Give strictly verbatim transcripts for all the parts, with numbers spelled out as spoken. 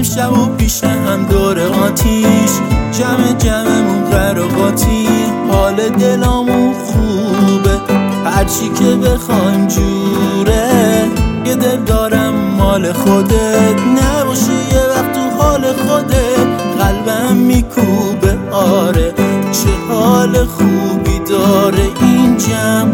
شب و پیش هم دور آتیش، جمع جمعمون قرقاتی، حال دلامون خوبه، هرچی که بخوایم جوره. یه دل دارم مال خودت، نباشه یه وقت تو حال خودت، قلبم میکوبه آره، چه حال خوبی داره این جمع.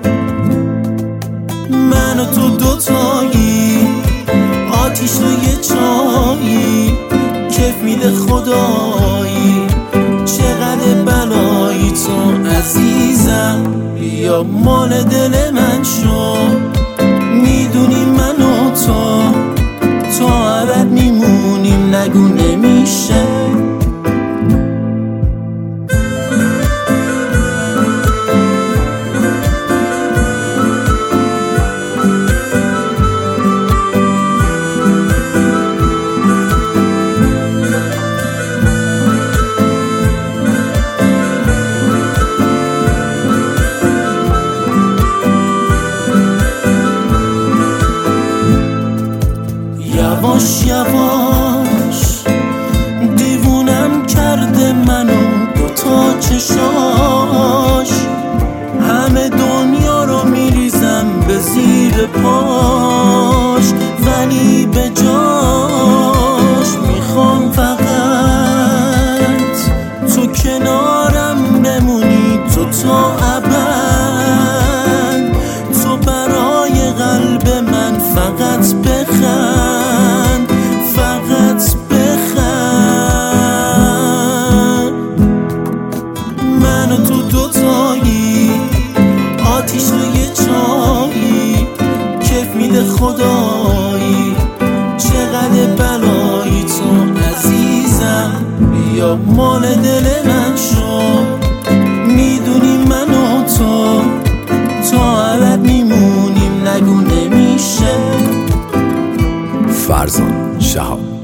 من و تو دوتایی، آتیش و یه چایی، کیف میده خدایی، چقدر بلایی تو عزیزم، بیا مال دل من شو. میدونی من و تو تا ابد میمونیم، نگو نمیشه. یواش یواش دیوونم کرده منو دوتا چشاش، همه دنیا رو میریزم به زیر پاش، ولی به جاش میخوام فقط تو کنارم بمونی، تو تا ابد، تو برای قلب من فقط بخند، فقط بخند. من و تو دوتایی، آتیش و یه چایی، کیف میده خدایی، چقدر بلایی تو عزیزم، بیا مال دل من شو. میدونی من و تو تا ابد میمونیم، نگو نمیشه. فرزان شهاب.